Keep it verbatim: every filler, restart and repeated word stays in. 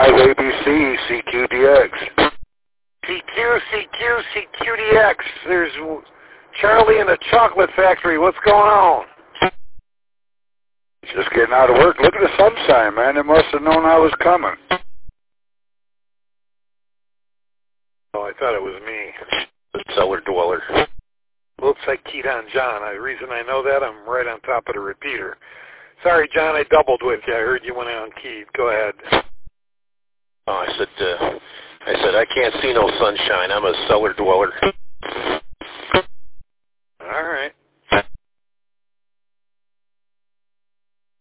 five A B C, C Q D X. C Q, C Q, C Q D X. There's Charlie in the chocolate factory. What's going on? Just getting out of work. Look at the sunshine, man. They must have known I was coming. Oh, I thought it was me. The cellar dweller. Looks like Keaton John. The reason I know that, I'm right on top of the repeater. Sorry, John, I doubled with you. I heard you went on keyed. Go ahead. Oh, I said, uh, I said, I can't see no sunshine. I'm a cellar dweller.